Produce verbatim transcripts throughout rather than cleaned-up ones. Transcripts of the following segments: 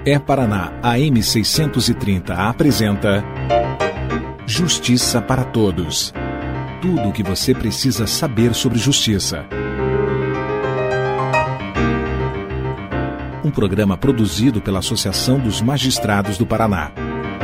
É Paraná A M seiscentos e trinta apresenta Justiça para Todos. Tudo o que você precisa saber sobre justiça. Um programa produzido pela Associação dos Magistrados do Paraná.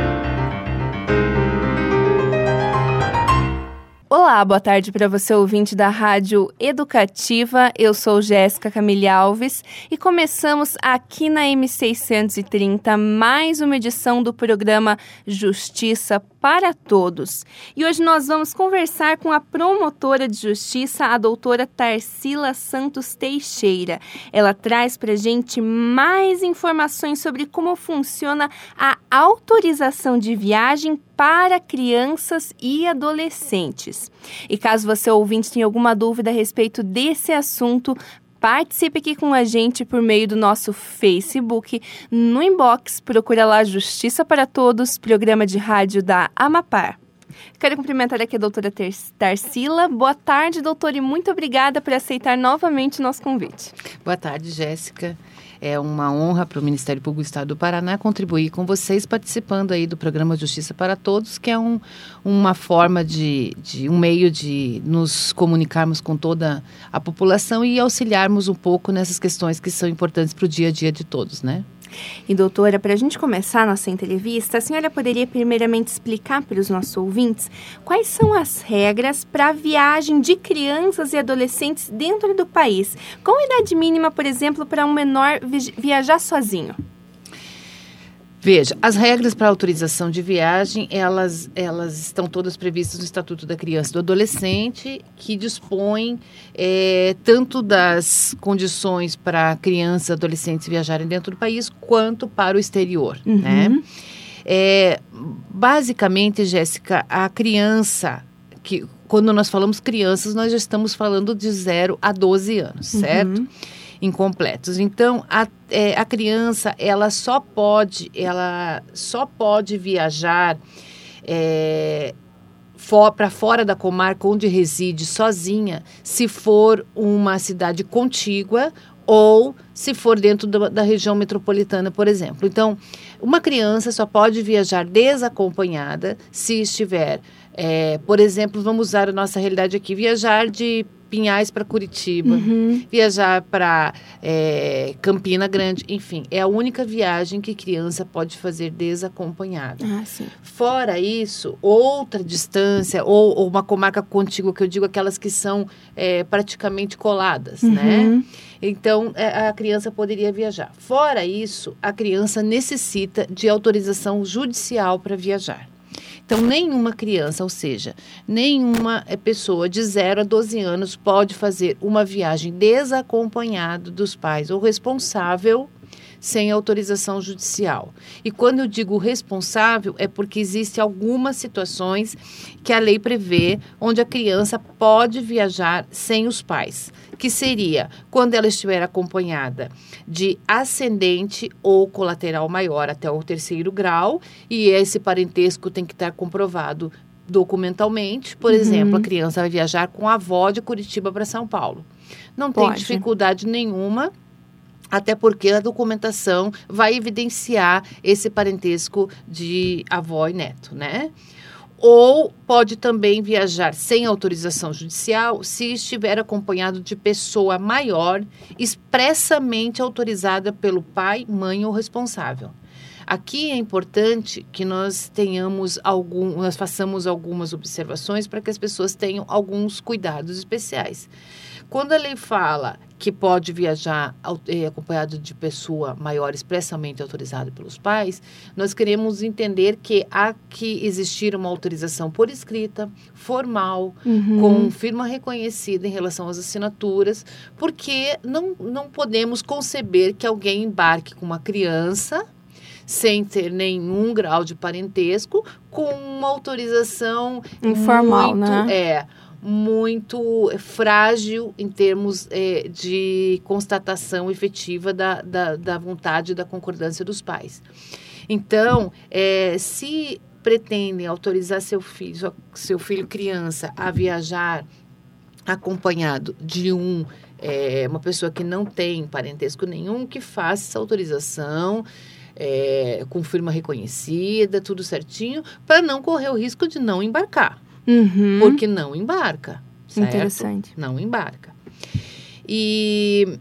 Olá, boa tarde para você, ouvinte da Rádio Educativa. Eu sou Jéssica Camille Alves e começamos aqui na M seiscentos e trinta mais uma edição do programa Justiça para Todos. E hoje nós vamos conversar com a promotora de justiça, a doutora Tarsila Santos Teixeira. Ela traz para a gente mais informações sobre como funciona a autorização de viagem para crianças e adolescentes. E caso você, ouvinte, tenha alguma dúvida a respeito desse assunto, participe aqui com a gente por meio do nosso Facebook, no inbox, procura lá Justiça para Todos, programa de rádio da Amapar. Quero cumprimentar aqui a doutora Tarsila. Boa tarde, doutora, e muito obrigada por aceitar novamente o nosso convite. Boa tarde, Jéssica. É uma honra para o Ministério Público do Estado do Paraná contribuir com vocês participando aí do programa Justiça para Todos, que é um, uma forma de, de, um meio de nos comunicarmos com toda a população e auxiliarmos um pouco nessas questões que são importantes para o dia a dia de todos, né? E doutora, para a gente começar a nossa entrevista, a senhora poderia primeiramente explicar para os nossos ouvintes quais são as regras para a viagem de crianças e adolescentes dentro do país? Qual a idade mínima, por exemplo, para um menor vi- viajar sozinho? Veja, as regras para autorização de viagem, elas, elas estão todas previstas no Estatuto da Criança e do Adolescente, que dispõe é, tanto das condições para crianças e adolescentes viajarem dentro do país, quanto para o exterior, uhum. né? É, basicamente, Jéssica, a criança, que, quando nós falamos crianças, nós já estamos falando de zero a doze anos, uhum. certo? Incompletos. Então, a, é, a criança, ela só pode, ela só pode viajar é, for, para fora da comarca onde reside sozinha, se for uma cidade contígua ou se for dentro da, da região metropolitana, por exemplo. Então, uma criança só pode viajar desacompanhada se estiver, é, por exemplo, vamos usar a nossa realidade aqui, viajar de Pinhais para Curitiba, uhum. viajar para é, Campina Grande, enfim, é a única viagem que criança pode fazer desacompanhada. Ah, sim. Fora isso, outra distância, ou, ou uma comarca contígua, que eu digo aquelas que são é, praticamente coladas, uhum. né? Então, a criança poderia viajar. Fora isso, a criança necessita de autorização judicial para viajar. Então, nenhuma criança, ou seja, nenhuma pessoa de zero a doze anos pode fazer uma viagem desacompanhada dos pais ou responsável sem autorização judicial. E quando eu digo responsável, é porque existem algumas situações que a lei prevê onde a criança pode viajar sem os pais, que seria quando ela estiver acompanhada de ascendente ou colateral maior até o terceiro grau, e esse parentesco tem que estar comprovado documentalmente. Por uhum. exemplo, a criança vai viajar com a avó de Curitiba para São Paulo. Não tem Pode. dificuldade nenhuma, até porque a documentação vai evidenciar esse parentesco de avó e neto, né? Ou pode também viajar sem autorização judicial se estiver acompanhado de pessoa maior, expressamente autorizada pelo pai, mãe ou responsável. Aqui é importante que nós tenhamos algum, nós façamos algumas observações para que as pessoas tenham alguns cuidados especiais. Quando a lei fala que pode viajar é, acompanhado de pessoa maior expressamente autorizada pelos pais, nós queremos entender que há que existir uma autorização por escrita, formal, uhum. com firma reconhecida em relação às assinaturas, porque não, não podemos conceber que alguém embarque com uma criança sem ter nenhum grau de parentesco, com uma autorização informal, muito, né? É, muito frágil em termos é, de constatação efetiva da, da, da vontade e da concordância dos pais. Então, é, se pretendem autorizar seu filho, seu filho criança a viajar acompanhado de um, é, uma pessoa que não tem parentesco nenhum, que faça essa autorização é, com firma reconhecida, tudo certinho, para não correr o risco de não embarcar. Uhum. Porque não embarca, certo? Interessante. Não embarca. E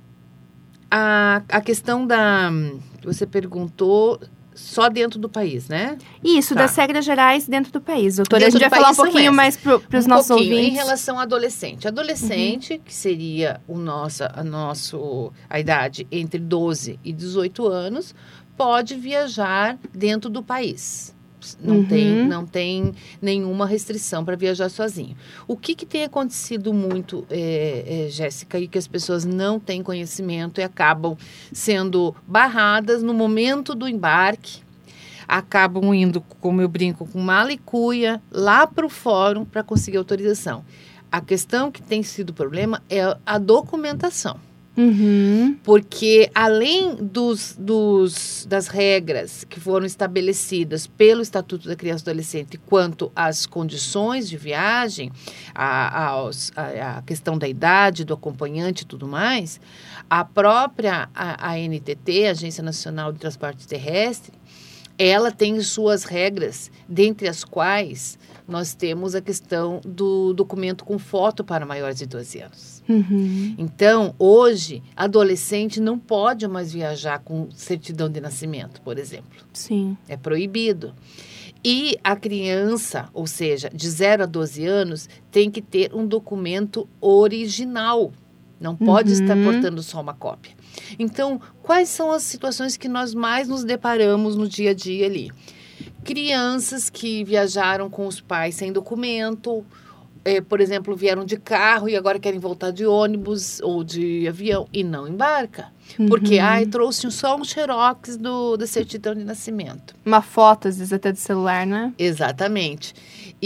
a, a questão da... Você perguntou só dentro do país, né? Isso, Tá. das regras gerais dentro do país. Doutora, Dentro a gente do vai falar um país são pouquinho essas. mais para os um nossos pouquinho ouvintes. em relação ao adolescente. Adolescente, que seria o nosso, a, nosso, a idade entre doze e dezoito anos, pode viajar dentro do país. Não, Uhum. tem, não tem nenhuma restrição para viajar sozinho. O que, que tem acontecido muito, é, é, Jéssica, e que as pessoas não têm conhecimento e acabam sendo barradas no momento do embarque, acabam indo, como eu brinco, com mala e cuia, lá para o fórum para conseguir autorização. A questão que tem sido problema é a documentação. Uhum. Porque, além dos, dos, das regras que foram estabelecidas pelo Estatuto da Criança e do Adolescente quanto às condições de viagem, a, aos, a, a questão da idade, do acompanhante e tudo mais, a própria a, a N T T, Agência Nacional de Transporte Terrestre, ela tem suas regras, dentre as quais nós temos a questão do documento com foto para maiores de doze anos. Uhum. Então, hoje, adolescente não pode mais viajar com certidão de nascimento, por exemplo. Sim. É proibido. E a criança, ou seja, de zero a doze anos, tem que ter um documento original. Não pode Uhum. estar portando só uma cópia. Então, quais são as situações que nós mais nos deparamos no dia a dia ali? Crianças que viajaram com os pais sem documento, é, por exemplo, vieram de carro e agora querem voltar de ônibus ou de avião e não embarca. Porque, Uhum. ai, trouxe só um xerox do, da certidão de nascimento. Uma foto, às vezes, até do celular, né? Exatamente.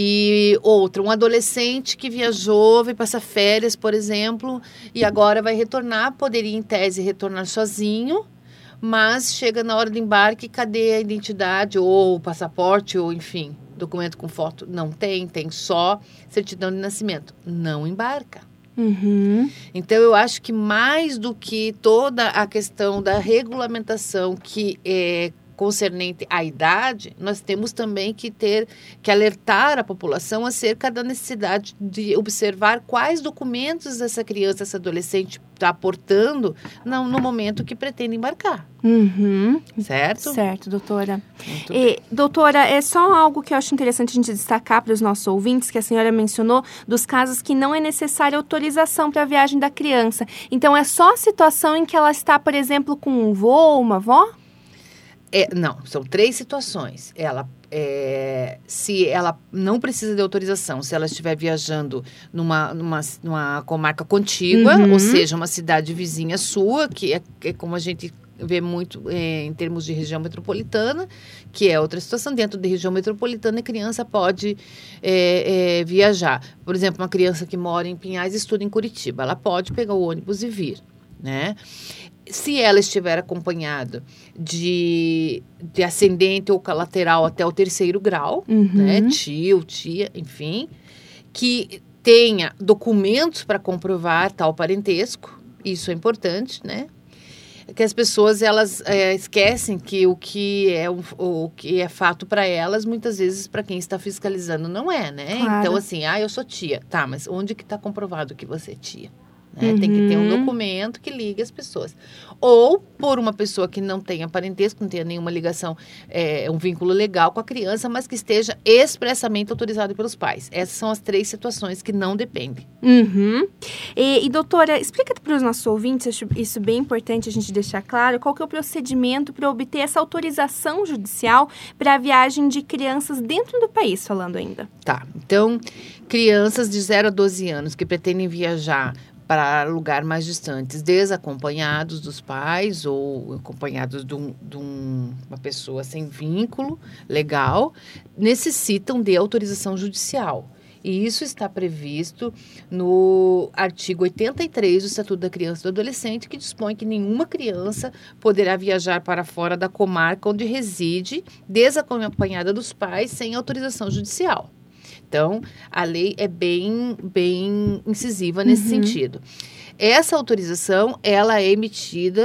E outra, um adolescente que viajou, veio passar férias, por exemplo, e agora vai retornar, poderia, em tese, retornar sozinho, mas chega na hora do embarque, cadê a identidade, ou o passaporte, ou enfim, documento com foto? Não tem, tem só certidão de nascimento. Não embarca. Uhum. Então, eu acho que mais do que toda a questão da regulamentação que é concernente à idade, nós temos também que ter, que alertar a população acerca da necessidade de observar quais documentos essa criança, essa adolescente está aportando no, no momento que pretende embarcar. Uhum. Certo? Certo, doutora. Muito E, doutora, é só algo que eu acho interessante a gente destacar para os nossos ouvintes, que a senhora mencionou, dos casos que não é necessária autorização para a viagem da criança. Então, é só a situação em que ela está, por exemplo, com um vô ou uma avó? É, não, são três situações. Ela, é, se ela não precisa de autorização, se ela estiver viajando numa, numa, numa comarca contígua, Uhum. ou seja, uma cidade vizinha sua, que é, é como a gente vê muito é, em termos de região metropolitana, que é outra situação. Dentro de região metropolitana, a criança pode é, é, viajar. Por exemplo, uma criança que mora em Pinhais e estuda em Curitiba, ela pode pegar o ônibus e vir, né? Se ela estiver acompanhada de, de ascendente ou colateral até o terceiro grau, Uhum. né? Tio, tia, enfim, que tenha documentos para comprovar tal parentesco, isso é importante, né? Que as pessoas elas é, esquecem que o que é o, o que é fato para elas, muitas vezes para quem está fiscalizando não é, né? Claro. Então assim, ah, eu sou tia, tá? Mas onde que está comprovado que você é tia? Né? Tem que ter um Uhum. documento que ligue as pessoas. Ou por uma pessoa que não tenha parentesco, não tenha nenhuma ligação, é, um vínculo legal com a criança, mas que esteja expressamente autorizado pelos pais. Essas são as três situações que não dependem. Uhum. E, e, doutora, explica para os nossos ouvintes, acho isso bem importante a gente deixar claro, qual que é o procedimento para obter essa autorização judicial para a viagem de crianças dentro do país, falando ainda. Tá, então, crianças de zero a doze anos que pretendem viajar para lugares mais distantes, desacompanhados dos pais ou acompanhados de, um, de um, uma pessoa sem vínculo legal, necessitam de autorização judicial. E isso está previsto no artigo oitenta e três do Estatuto da Criança e do Adolescente, que dispõe que nenhuma criança poderá viajar para fora da comarca onde reside, desacompanhada dos pais, sem autorização judicial. Então, a lei é bem, bem incisiva nesse Uhum. sentido. Essa autorização, ela é emitida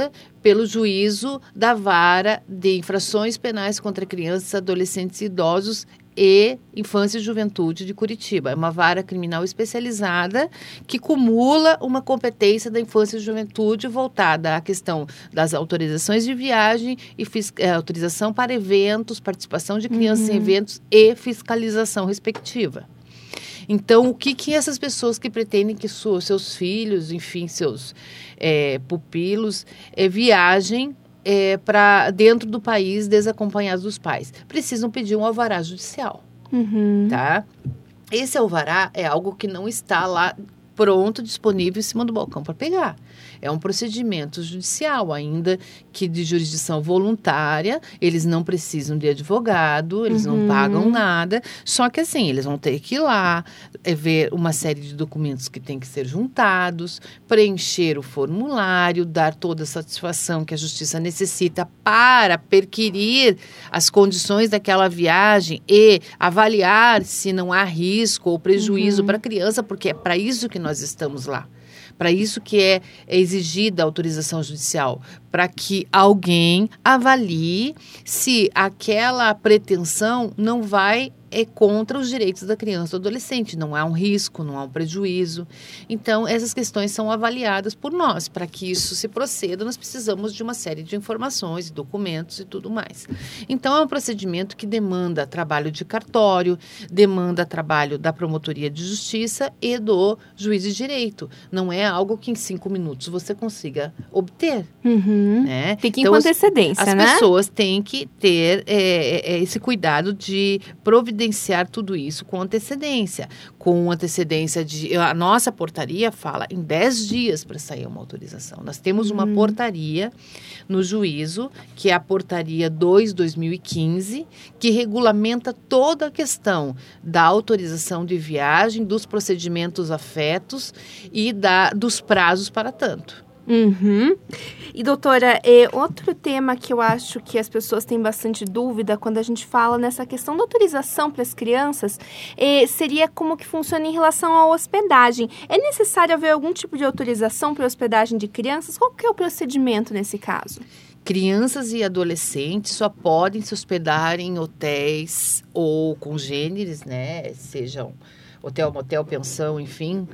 pelo juízo da Vara de Infrações Penais contra Crianças, Adolescentes e Idosos e Infância e Juventude de Curitiba. É uma vara criminal especializada que cumula uma competência da infância e juventude voltada à questão das autorizações de viagem e é, autorização para eventos, participação de crianças uhum. em eventos e fiscalização respectiva. Então, o que, que essas pessoas que pretendem que su- seus filhos, enfim, seus é, pupilos, é, viajem É, para dentro do país desacompanhados dos pais, precisam pedir um alvará judicial, uhum. tá? Esse alvará é algo que não está lá pronto, disponível em cima do balcão para pegar. É um procedimento judicial, ainda que de jurisdição voluntária, eles não precisam de advogado, eles uhum. não pagam nada, só que assim, eles vão ter que ir lá, é, ver uma série de documentos que têm que ser juntados, preencher o formulário, dar toda a satisfação que a justiça necessita para perquirir as condições daquela viagem e avaliar se não há risco ou prejuízo uhum. para a criança, porque é para isso que nós estamos lá. Para isso que é, é exigida a autorização judicial, para que alguém avalie se aquela pretensão não vai é contra os direitos da criança ou adolescente, não há um risco, não há um prejuízo. Então, essas questões são avaliadas por nós. Para que isso se proceda, nós precisamos de uma série de informações, documentos e tudo mais. Então, é um procedimento que demanda trabalho de cartório, demanda trabalho da promotoria de justiça e do juiz de direito. Não é algo que em cinco minutos você consiga obter. Uhum. Né? Fique então, com antecedência, as, né? As pessoas têm que ter é, é, esse cuidado de providenciar tudo isso com antecedência, com antecedência de... A nossa portaria fala em dez dias para sair uma autorização. Nós temos uma uhum. portaria no juízo, que é a portaria dois barra dois mil e quinze, que regulamenta toda a questão da autorização de viagem, dos procedimentos afetos e da, dos prazos para tanto. Uhum. E doutora, é, outro tema que eu acho que as pessoas têm bastante dúvida quando a gente fala nessa questão da autorização para as crianças é, seria como que funciona em relação à hospedagem. É necessário haver algum tipo de autorização para hospedagem de crianças? Qual que é o procedimento nesse caso? Crianças e adolescentes só podem se hospedar em hotéis ou congêneres, né? Sejam hotel, motel, pensão, enfim,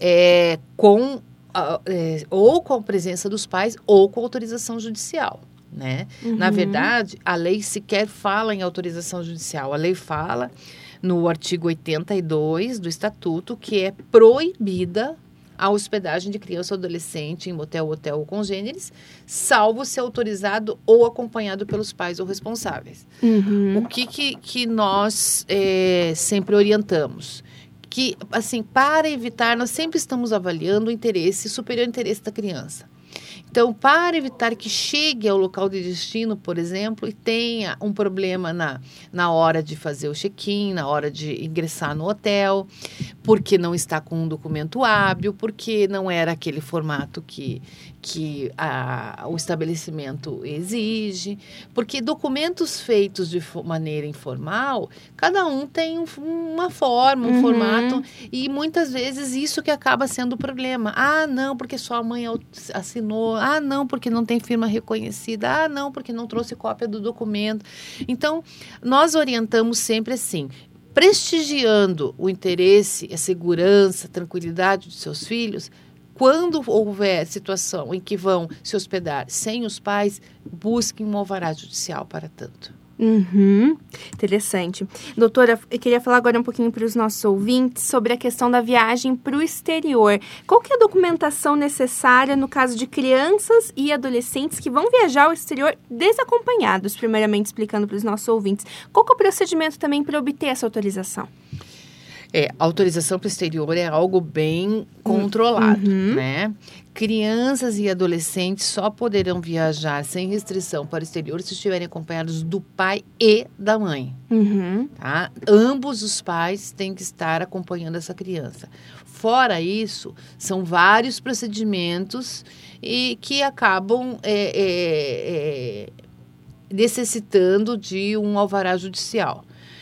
é, com... É, ou com a presença dos pais ou com autorização judicial, né? Uhum. Na verdade, a lei sequer fala em autorização judicial. A lei fala no artigo oitenta e dois do Estatuto que é proibida a hospedagem de criança ou adolescente em motel, hotel ou congêneres, salvo ser autorizado ou acompanhado pelos pais ou responsáveis. Uhum. O que, que, que nós é, sempre orientamos? Que, assim, para evitar, nós sempre estamos avaliando o interesse, o superior interesse da criança. Então, para evitar que chegue ao local de destino, por exemplo, e tenha um problema na, na hora de fazer o check-in, na hora de ingressar no hotel, porque não está com um documento hábil, porque não era aquele formato que, que a, o estabelecimento exige, porque documentos feitos de maneira informal, cada um tem um, uma forma, um uhum. formato, e muitas vezes isso que acaba sendo o problema. Ah, não, porque sua mãe assinou. Ah, não, porque não tem firma reconhecida. Ah, não, porque não trouxe cópia do documento. Então, nós orientamos sempre assim, prestigiando o interesse, a segurança, a tranquilidade de seus filhos. Quando houver situação em que vão se hospedar sem os pais, busquem um alvará judicial para tanto. Uhum. Interessante. Doutora, eu queria falar agora um pouquinho para os nossos ouvintes sobre a questão da viagem para o exterior. Qual que é a documentação necessária no caso de crianças e adolescentes que vão viajar ao exterior desacompanhados, primeiramente explicando para os nossos ouvintes. Qual que é o procedimento também para obter essa autorização? É, autorização para o exterior é algo bem controlado, uhum. né? Crianças e adolescentes só poderão viajar sem restrição para o exterior se estiverem acompanhados do pai e da mãe. Uhum. Tá? Ambos os pais têm que estar acompanhando essa criança. Fora isso, são vários procedimentos e que acabam é, é, é, necessitando de um alvará judicial.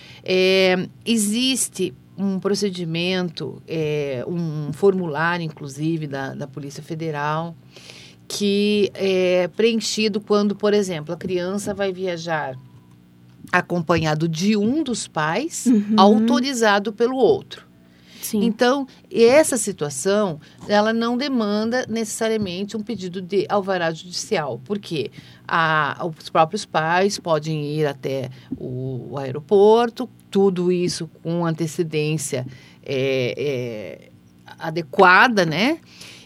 É, existe um procedimento, é, um formulário, inclusive, da, da Polícia Federal, que é preenchido quando, por exemplo, a criança vai viajar acompanhado de um dos pais, uhum. autorizado pelo outro. Sim. Então, essa situação, ela não demanda necessariamente um pedido de alvará judicial, porque a, os próprios pais podem ir até o, o aeroporto, tudo isso com antecedência é, é, adequada, né?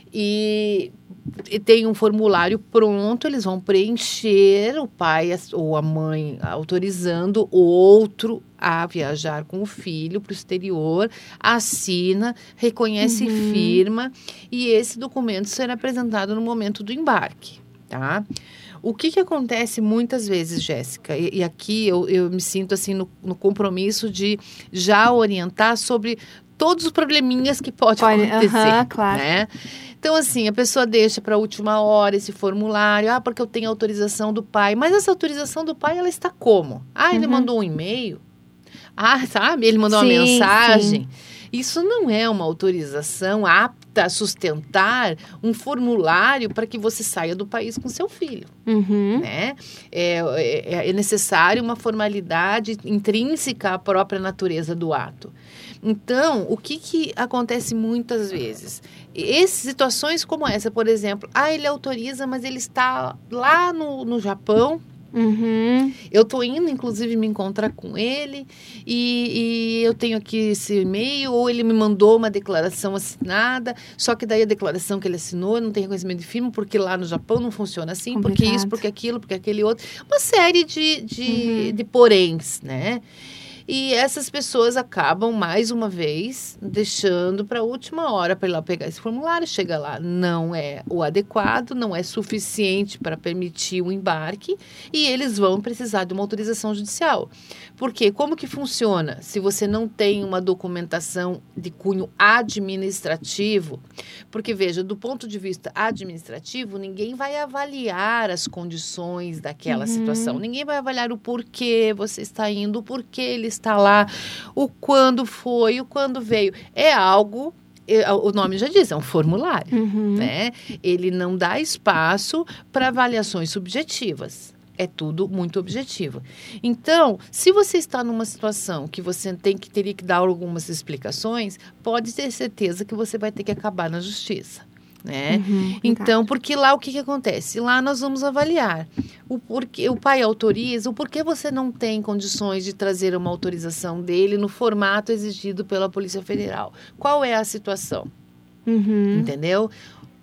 E, e tem um formulário pronto, eles vão preencher, o pai ou a mãe autorizando o outro a viajar com o filho para o exterior, assina, reconhece uhum. e firma, e esse documento será apresentado no momento do embarque, tá? O que, que acontece muitas vezes, Jéssica, e, e aqui eu, eu me sinto assim no, no compromisso de já orientar sobre todos os probleminhas que pode, pode acontecer, uh-huh, claro. né? Então, assim, a pessoa deixa para a última hora esse formulário, ah, porque eu tenho autorização do pai. Mas essa autorização do pai, ela está como? Ah, ele uhum. mandou um e-mail? Ah, sabe? Ele mandou sim, uma mensagem? Sim. Isso não é uma autorização apta a sustentar um formulário para que você saia do país com seu filho, uhum. né? É, é, é necessário uma formalidade intrínseca à própria natureza do ato. Então, o que, que acontece muitas vezes? Essas situações como essa, por exemplo, ah, ele autoriza, mas ele está lá no, no Japão. Uhum. Eu estou indo, inclusive, me encontrar com ele e, e eu tenho aqui esse e-mail, ou ele me mandou uma declaração assinada, só que daí a declaração que ele assinou não tem reconhecimento de firma, porque lá no Japão não funciona assim, complicado. Porque isso, porque aquilo, porque aquele outro. Uma série de, de, uhum. de poréns, né? E essas pessoas acabam, mais uma vez, deixando para a última hora para ir lá pegar esse formulário. Chega lá, não é o adequado, não é suficiente para permitir o embarque e eles vão precisar de uma autorização judicial. Porque como que funciona se você não tem uma documentação de cunho administrativo? Porque, veja, do ponto de vista administrativo, ninguém vai avaliar as condições daquela uhum. situação. Ninguém vai avaliar o porquê você está indo, o porquê ele está lá, o quando foi, o quando veio. É algo, o nome já diz, é um formulário, uhum. né? Ele não dá espaço para avaliações subjetivas. É tudo muito objetivo. Então, se você está numa situação que você tem que, teria que dar algumas explicações, pode ter certeza que você vai ter que acabar na justiça. Né? Uhum, então, porque lá o que, que acontece? Lá nós vamos avaliar o porquê, o pai autoriza, o porquê você não tem condições de trazer uma autorização dele no formato exigido pela Polícia Federal. Qual é a situação? Uhum. Entendeu?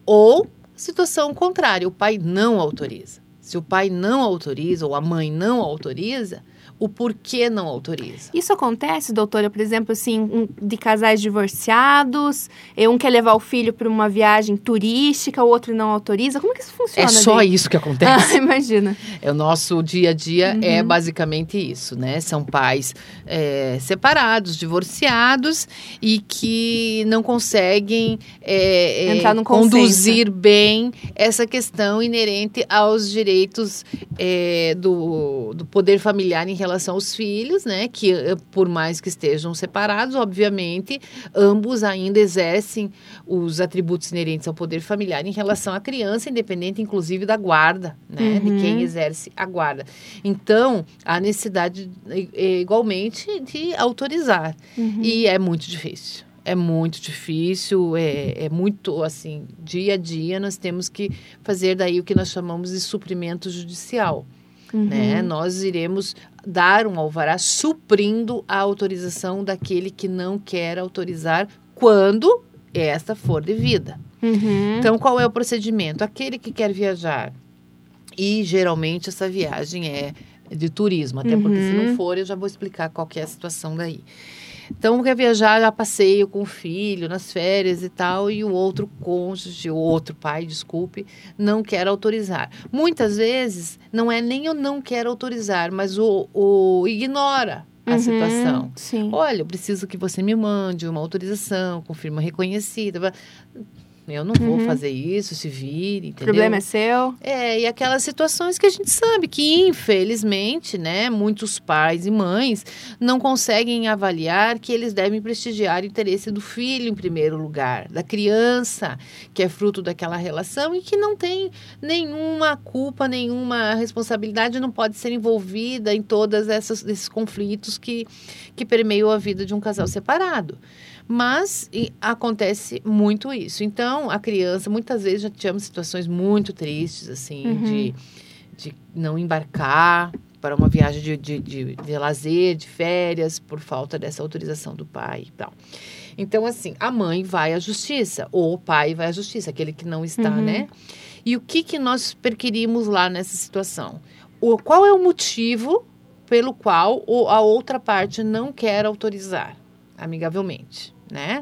Ou situação contrária, o pai não autoriza. Se o pai não autoriza ou a mãe não autoriza, o porquê não autoriza. Isso acontece, doutora, por exemplo, assim, um, de casais divorciados, um quer levar o filho para uma viagem turística, o outro não autoriza. Como que isso funciona? É só daí? Isso que acontece. Ah, imagina. É o nosso dia a dia, uhum. é basicamente isso, né? São pais é, separados, divorciados e que não conseguem é, Entrar num conduzir consenso. bem essa questão inerente aos direitos é, do, do poder familiar em relação relação aos filhos, né, que por mais que estejam separados, obviamente, ambos ainda exercem os atributos inerentes ao poder familiar em relação à criança, independente, inclusive, da guarda, né, uhum. de quem exerce a guarda. Então, há necessidade, igualmente, de autorizar. Uhum. E é muito difícil. É muito difícil, é, é muito, assim, dia a dia nós temos que fazer daí o que nós chamamos de suprimento judicial. Uhum. Né? Nós iremos dar um alvará suprindo a autorização daquele que não quer autorizar quando esta for devida. Uhum. Então, qual é o procedimento? Aquele que quer viajar, e geralmente essa viagem é de turismo, até uhum. porque se não for, eu já vou explicar qual que é a situação daí. Então, quer viajar a passeio com o filho, nas férias e tal, e o outro cônjuge, o outro pai, desculpe, não quer autorizar. Muitas vezes, não é nem o não quer autorizar, mas o, o ignora a uhum, situação. Sim. Olha, eu preciso que você me mande uma autorização com firma reconhecida. eu não vou Uhum. fazer isso, se vire, O entendeu? problema é seu. É, e aquelas situações que a gente sabe que, infelizmente, né, muitos pais e mães não conseguem avaliar que eles devem prestigiar o interesse do filho em primeiro lugar, da criança, que é fruto daquela relação e que não tem nenhuma culpa, nenhuma responsabilidade, não pode ser envolvida em todos esses conflitos que, que permeiam a vida de um casal separado. Mas e, acontece muito isso. Então, a criança, muitas vezes, já tivemos situações muito tristes, assim, Uhum. de, de não embarcar para uma viagem de, de, de, de lazer, de férias, por falta dessa autorização do pai e tal. Então, assim, a mãe vai à justiça, ou o pai vai à justiça, aquele que não está, Uhum. né? E o que, que nós perquirimos lá nessa situação? O, qual é o motivo pelo qual o, a outra parte não quer autorizar amigavelmente, né?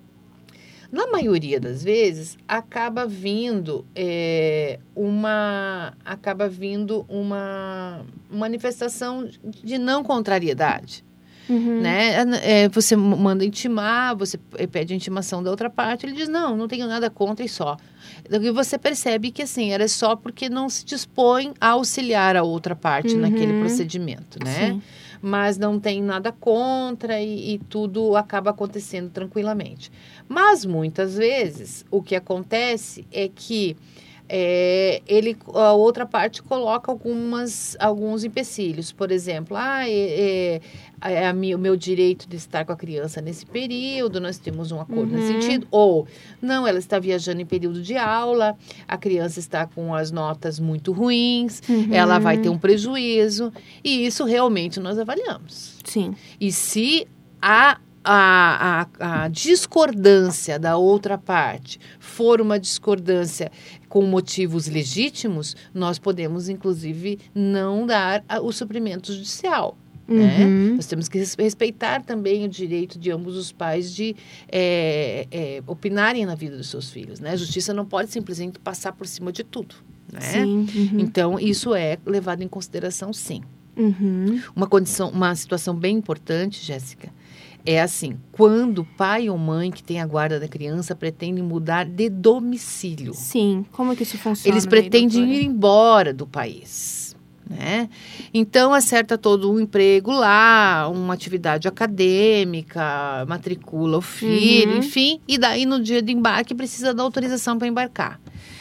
Na maioria das vezes, acaba vindo é, uma acaba vindo uma manifestação de não contrariedade. Uhum. Né? É, você manda intimar, você pede a intimação da outra parte, ele diz, não, não tenho nada contra e só. E você percebe que, assim, era só porque não se dispõe a auxiliar a outra parte Uhum. naquele procedimento, né? Sim. Mas não tem nada contra e, e tudo acaba acontecendo tranquilamente. Mas, muitas vezes, o que acontece é que É, ele, a outra parte coloca algumas, alguns empecilhos. Por exemplo, ah, é, é, é a mi, o meu direito de estar com a criança nesse período, nós temos um acordo Uhum. nesse sentido. Ou, não, ela está viajando em período de aula, a criança está com as notas muito ruins, Uhum. ela vai ter um prejuízo. E isso realmente nós avaliamos. Sim. E se a A, a, a discordância da outra parte for uma discordância com motivos legítimos, nós podemos, inclusive, não dar a, o suprimento judicial. Né? Uhum. Nós temos que respeitar também o direito de ambos os pais de é, é, opinarem na vida dos seus filhos. Né? A justiça não pode simplesmente passar por cima de tudo. Né? Sim. Uhum. Então, isso é levado em consideração, sim. Uhum. Uma condição, uma situação bem importante, Jéssica, é assim, quando pai ou mãe que tem a guarda da criança pretendem mudar de domicílio. Sim. Como que isso funciona? Eles aí, pretendem doutora? ir embora do país, né? Então, acerta todo um emprego lá, uma atividade acadêmica, matricula o filho, Uhum. enfim. E daí, no dia de embarque, precisa da autorização para embarcar.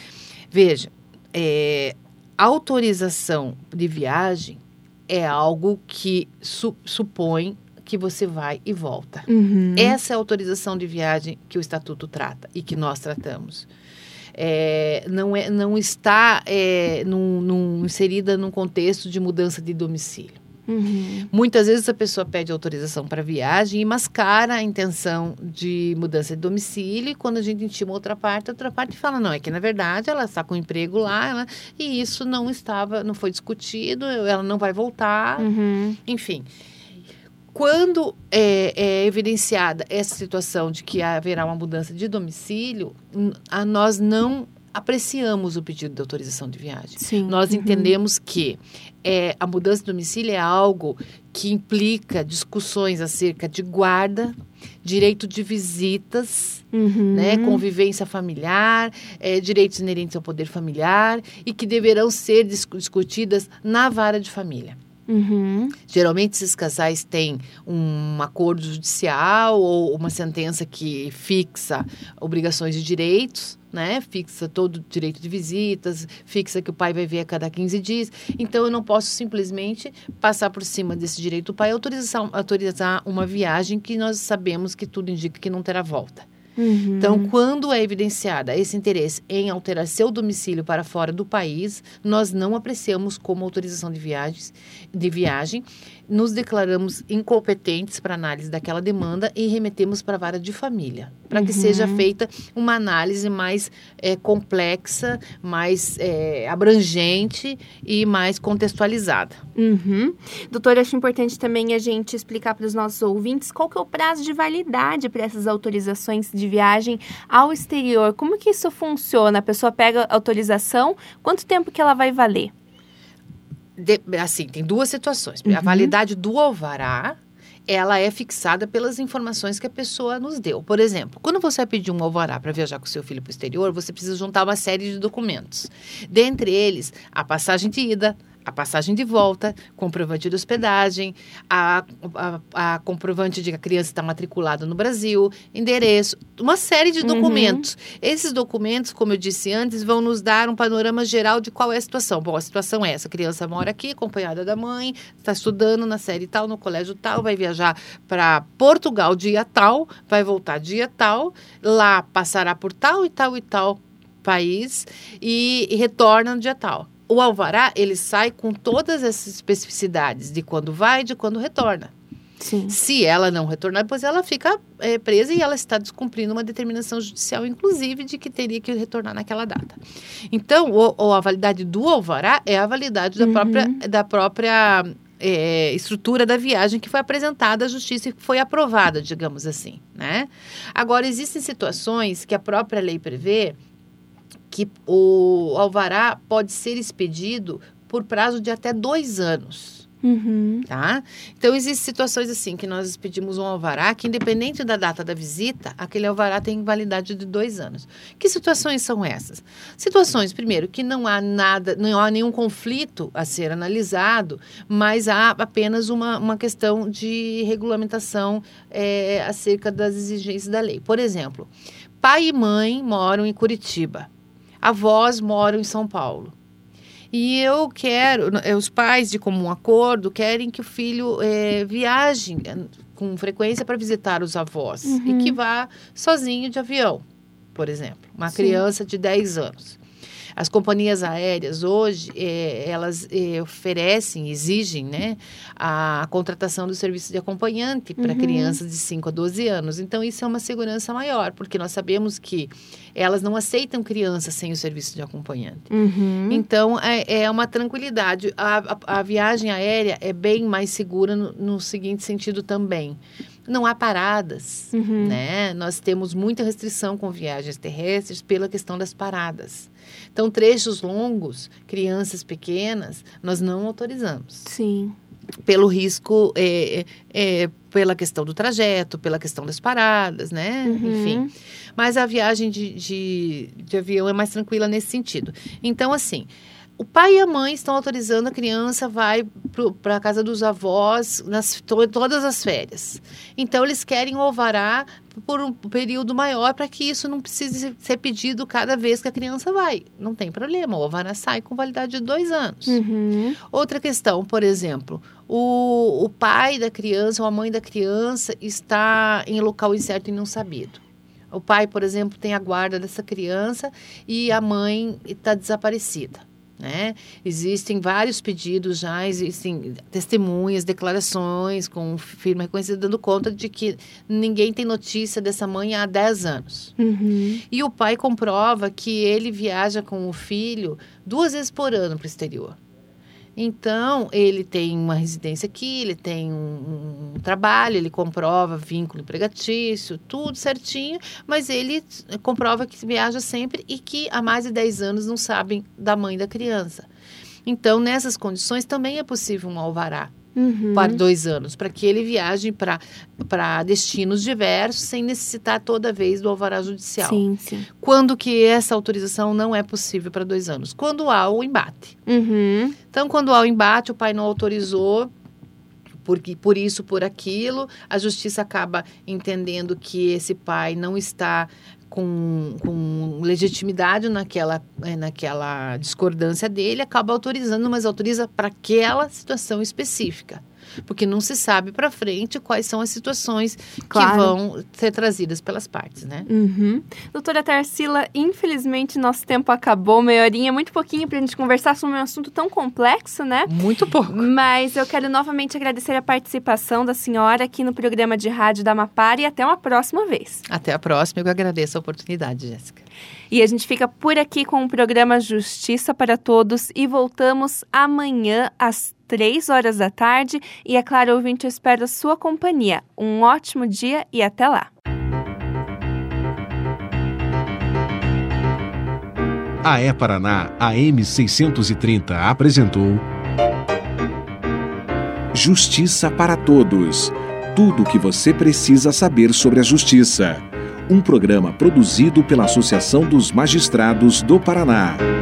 Veja, é, a autorização de viagem é algo que su- supõe que você vai e volta. Uhum. Essa é a autorização de viagem que o Estatuto trata e que nós tratamos. É, não, é, não está é, num, num, inserida num contexto de mudança de domicílio. Uhum. Muitas vezes a pessoa pede autorização para viagem e mascara a intenção de mudança de domicílio, e quando a gente intima outra parte, a outra parte fala, não, é que na verdade ela está com emprego lá, ela, e isso não estava, não foi discutido, ela não vai voltar, Uhum. enfim. Quando é, é evidenciada essa situação de que haverá uma mudança de domicílio, n- a, nós não apreciamos o pedido de autorização de viagem. Sim. Nós Uhum. entendemos que é, a mudança de domicílio é algo que implica discussões acerca de guarda, direito de visitas, Uhum. né, convivência familiar, é, direitos inerentes ao poder familiar e que deverão ser discu- discutidas na vara de família. Uhum. Geralmente, esses casais têm um acordo judicial ou uma sentença que fixa obrigações e direitos, né? Fixa todo o direito de visitas, fixa que o pai vai ver a cada quinze dias. Então, eu não posso simplesmente passar por cima desse direito do pai e autorizar, autorizar uma viagem que nós sabemos que tudo indica que não terá volta. Uhum. Então, quando é evidenciada esse interesse em alterar seu domicílio para fora do país, nós não apreciamos como autorização de, viagens, de viagem, nos declaramos incompetentes para análise daquela demanda e remetemos para a vara de família, para que Uhum. seja feita uma análise mais é, complexa, mais é, abrangente e mais contextualizada. Uhum. Doutora, acho importante também a gente explicar para os nossos ouvintes qual que é o prazo de validade para essas autorizações de viagem ao exterior. Como que isso funciona? A pessoa pega a autorização, quanto tempo que ela vai valer? De, assim, tem duas situações. Uhum. A validade do alvará ela é fixada pelas informações que a pessoa nos deu. Por exemplo, quando você vai pedir um alvará para viajar com seu filho para o exterior, você precisa juntar uma série de documentos. Dentre eles, a passagem de ida, a passagem de volta, comprovante de hospedagem, a, a, a comprovante de que a criança está matriculada no Brasil, endereço, uma série de documentos. Uhum. Esses documentos, como eu disse antes, vão nos dar um panorama geral de qual é a situação. Bom, a situação é essa, a criança mora aqui, acompanhada da mãe, está estudando na série tal, no colégio tal, vai viajar para Portugal dia tal, vai voltar dia tal, lá passará por tal e tal e tal país e, e retorna no dia tal. O alvará, ele sai com todas essas especificidades de quando vai e de quando retorna. Sim. Se ela não retornar, depois ela fica é, presa e ela está descumprindo uma determinação judicial, inclusive, de que teria que retornar naquela data. Então, o, o, a validade do alvará é a validade da uhum. própria, da própria é, estrutura da viagem que foi apresentada à justiça e que foi aprovada, digamos assim, né? Agora, existem situações que a própria lei prevê que o alvará pode ser expedido por prazo de até dois anos. Uhum. Tá? Então, existem situações assim, que nós expedimos um alvará, que independente da data da visita, aquele alvará tem validade de dois anos. Que situações são essas? Situações, primeiro, que não há nada, não há nenhum conflito a ser analisado, mas há apenas uma, uma questão de regulamentação é, acerca das exigências da lei. Por exemplo, pai e mãe moram em Curitiba. Avós moram em São Paulo. E eu quero, os pais de comum acordo querem que o filho é, viaje com frequência para visitar os avós. Uhum. E que vá sozinho de avião, por exemplo. Uma Sim. criança de dez anos. As companhias aéreas hoje, é, elas é, oferecem, exigem, né, a, a contratação do serviço de acompanhante para uhum. crianças de cinco a doze anos. Então, isso é uma segurança maior, porque nós sabemos que elas não aceitam crianças sem o serviço de acompanhante. Uhum. Então, é, é uma tranquilidade. A, a, a viagem aérea é bem mais segura no, no seguinte sentido também. Não há paradas, uhum. né? Nós temos muita restrição com viagens terrestres pela questão das paradas. Então, trechos longos, crianças pequenas, nós não autorizamos. Sim. Pelo risco, é, é, pela questão do trajeto, pela questão das paradas, né? Uhum. Enfim. Mas a viagem de, de, de avião é mais tranquila nesse sentido. Então, assim, o pai e a mãe estão autorizando a criança, vai para a casa dos avós nas to, todas as férias. Então, eles querem o alvará por um período maior para que isso não precise ser pedido cada vez que a criança vai. Não tem problema, o alvará sai com validade de dois anos. Uhum. Outra questão, por exemplo, o, o pai da criança ou a mãe da criança está em local incerto e não sabido. O pai, por exemplo, tem a guarda dessa criança e a mãe está desaparecida. Né? Existem vários pedidos já, existem testemunhas, declarações com firma reconhecida dando conta de que ninguém tem notícia dessa mãe há dez anos. Uhum. E o pai comprova que ele viaja com o filho duas vezes por ano para o exterior. Então, ele tem uma residência aqui, ele tem um, um trabalho, ele comprova vínculo empregatício, tudo certinho, mas ele comprova que viaja sempre e que há mais de dez anos não sabem da mãe da criança. Então, nessas condições, também é possível um alvará. Uhum. Para dois anos, para que ele viaje para destinos diversos sem necessitar toda vez do alvará judicial. Sim, sim. Quando que essa autorização não é possível para dois anos? Quando há o embate. Uhum. Então, quando há o embate, o pai não autorizou, porque, por isso, por aquilo, a justiça acaba entendendo que esse pai não está com, com legitimidade naquela, naquela discordância dele, acaba autorizando, mas autoriza para aquela situação específica. Porque não se sabe para frente quais são as situações claro. que vão ser trazidas pelas partes, né? Uhum. Doutora Tarsila, infelizmente nosso tempo acabou, meia horinha, muito pouquinho para a gente conversar sobre um assunto tão complexo, né? Muito pouco. Mas eu quero novamente agradecer a participação da senhora aqui no programa de rádio da Amapá e até uma próxima vez. Até a próxima, eu agradeço a oportunidade, Jéssica. E a gente fica por aqui com o programa Justiça para Todos e voltamos amanhã às três horas da tarde. E, é claro, ouvinte, eu espero a sua companhia. Um ótimo dia e até lá. A E Paraná, A M seiscentos e trinta, apresentou Justiça para Todos. tudo o que você precisa saber sobre a Justiça. Um programa produzido pela Associação dos Magistrados do Paraná.